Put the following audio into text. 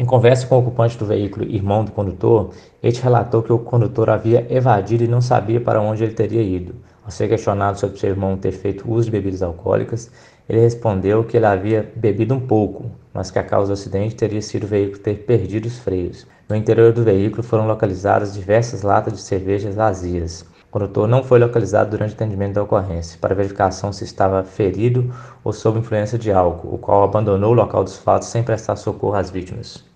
Em conversa com o ocupante do veículo, irmão do condutor, este relatou que o condutor havia evadido e não sabia para onde ele teria ido. Ao ser questionado sobre seu irmão ter feito uso de bebidas alcoólicas, ele respondeu que ele havia bebido um pouco, mas que a causa do acidente teria sido o veículo ter perdido os freios. No interior do veículo foram localizadas diversas latas de cervejas vazias. O condutor não foi localizado durante o atendimento da ocorrência, para verificação se estava ferido ou sob influência de álcool, o qual abandonou o local dos fatos sem prestar socorro às vítimas.